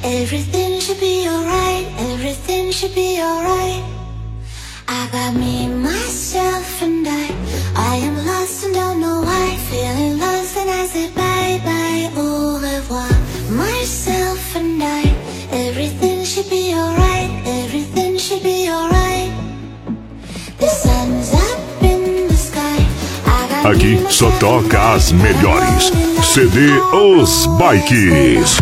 Everything should be alright, everything should be alright. I got me, myself and I am lost and don't know why. Feeling lost and I say bye bye, au revoir. Myself and I, everything should be alright, everything should be alright. The sun's up in the sky. Aqui só toca as melhores. CD Os Bikes.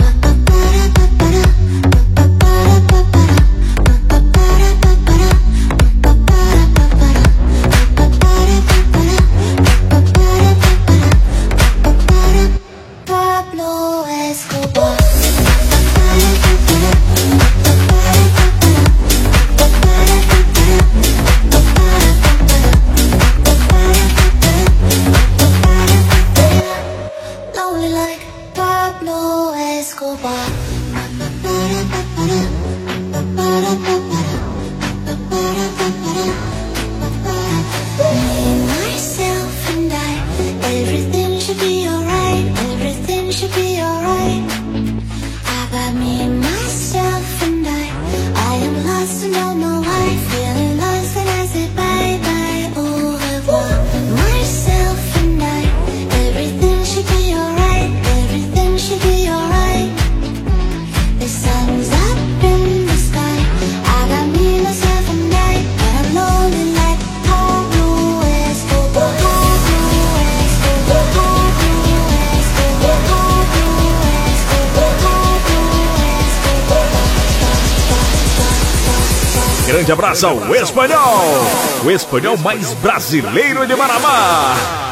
Grande abraço ao Espanhol, o espanhol mais brasileiro de Marabá.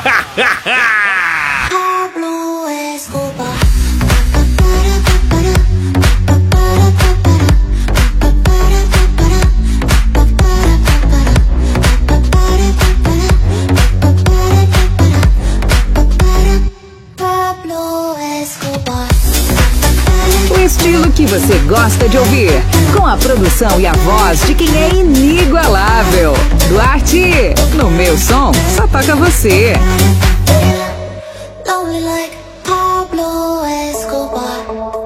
Estilo que você gosta de ouvir, com a produção e a voz de quem é inigualável. Duarte, no meu som, só toca você. Lonely like Pablo Escobar.